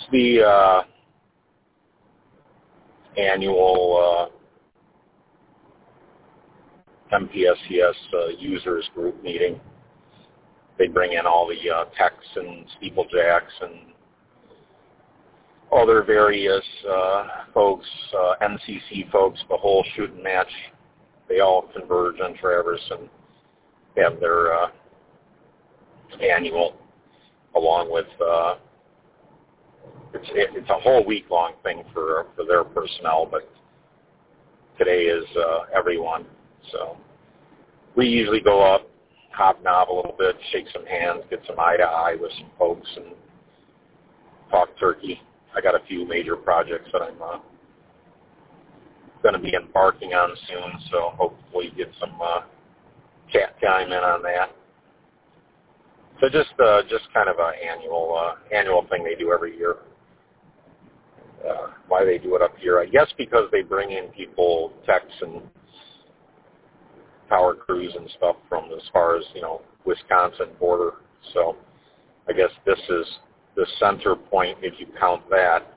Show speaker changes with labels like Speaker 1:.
Speaker 1: It's the annual MPSCS users group meeting. They bring in all the techs and steeplejacks and other various folks, NCC folks, the whole shooting match. They all converge on Traverse and have their annual, along with it's a whole week-long thing for their personnel, but today is everyone. So we usually go up, hobnob a little bit, shake some hands, get some eye-to-eye with some folks, and talk turkey. I got a few major projects that I'm going to be embarking on soon, so hopefully get some chat time in on that. So just kind of an annual thing they do every year. Why they do it up here? I guess because they bring in people, techs and power crews and stuff from as far as, Wisconsin border. So I guess this is the center point, if you count that,